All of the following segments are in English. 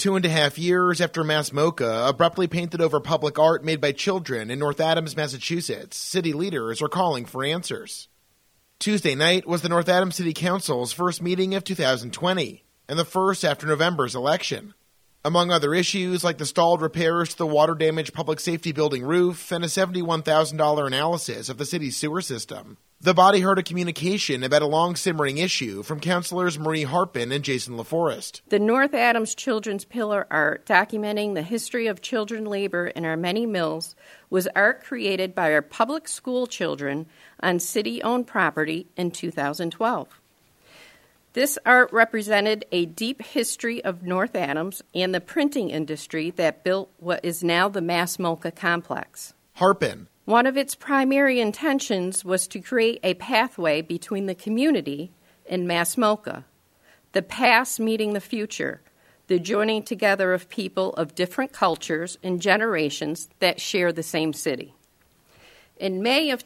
2.5 years after Mass MoCA abruptly painted over public art made by children in North Adams, Massachusetts, city leaders are calling for answers. Tuesday night was the North Adams City Council's first meeting of 2020, and the first after November's election. Among other issues like the stalled repairs to the water-damaged public safety building roof and a $71,000 analysis of the city's sewer system, the body heard a communication about a long-simmering issue from Councilors Marie Harpin and Jason LaForest. The North Adams Children's Pillar art documenting the history of children labor in our many mills was art created by our public school children on city-owned property in 2012. This art represented a deep history of North Adams and the printing industry that built what is now the Mass MoCA complex. Harpin. One of its primary intentions was to create a pathway between the community and Mass MoCA, the past meeting the future, the joining together of people of different cultures and generations that share the same city. In May of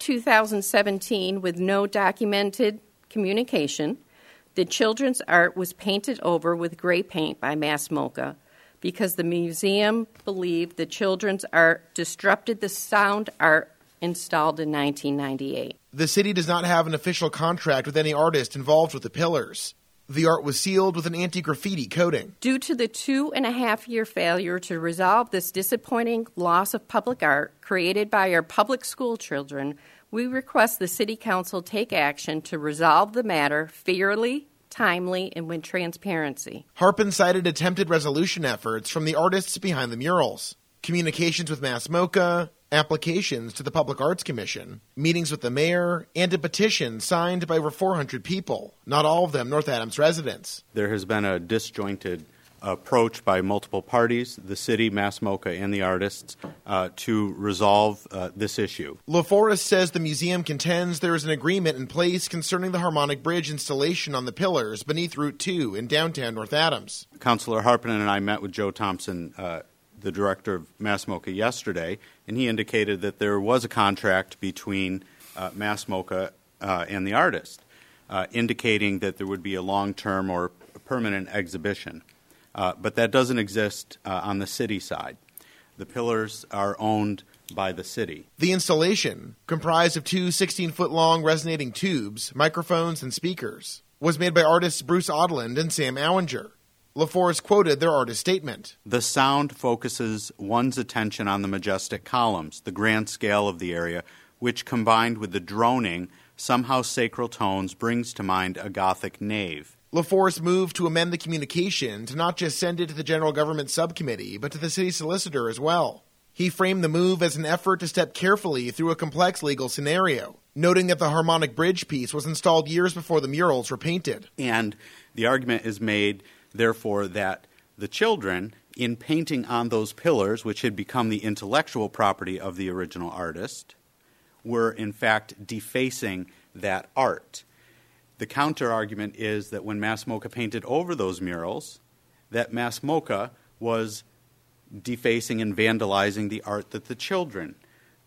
2017, with no documented communication, the children's art was painted over with gray paint by Mass MoCA because the museum believed the children's art disrupted the sound art installed in 1998. The city does not have an official contract with any artist involved with the pillars. The art was sealed with an anti-graffiti coating. Due to the 2.5-year failure to resolve this disappointing loss of public art created by our public school children, we request the City Council take action to resolve the matter fairly, timely, and with transparency. Harpin cited attempted resolution efforts from the artists behind the murals, communications with Mass MoCA, applications to the Public Arts Commission, meetings with the mayor, and a petition signed by over 400 people, not all of them North Adams residents. There has been a disjointed approach by multiple parties, the city, Mass MoCA, and the artists, to resolve this issue. LaForest says the museum contends there is an agreement in place concerning the harmonic bridge installation on the pillars beneath Route 2 in downtown North Adams. Councilor Harpin and I met with Joe Thompson, the director of Mass MoCA, yesterday, and he indicated that there was a contract between Mass MoCA and the artist, indicating that there would be a long-term or permanent exhibition. But that doesn't exist on the city side. The pillars are owned by the city. The installation, comprised of two 16-foot-long resonating tubes, microphones, and speakers, was made by artists Bruce Odland and Sam Owinger. LaForest quoted their artist statement. The sound focuses one's attention on the majestic columns, the grand scale of the area, which combined with the droning, somehow sacral tones brings to mind a Gothic nave. LaForest moved to amend the communication to not just send it to the General Government Subcommittee, but to the city solicitor as well. He framed the move as an effort to step carefully through a complex legal scenario, noting that the harmonic bridge piece was installed years before the murals were painted. And the argument is made, therefore, that the children, in painting on those pillars, which had become the intellectual property of the original artist, were in fact defacing that art. The counter-argument is that when Mass MoCA painted over those murals, that Mass MoCA was defacing and vandalizing the art that the children,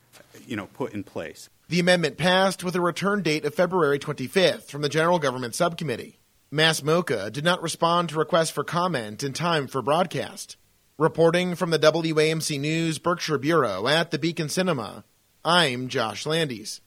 put in place. The amendment passed with a return date of February 25th from the General Government Subcommittee. Mass MoCA did not respond to requests for comment in time for broadcast. Reporting from the WAMC News Berkshire Bureau at the Beacon Cinema, I'm Josh Landis.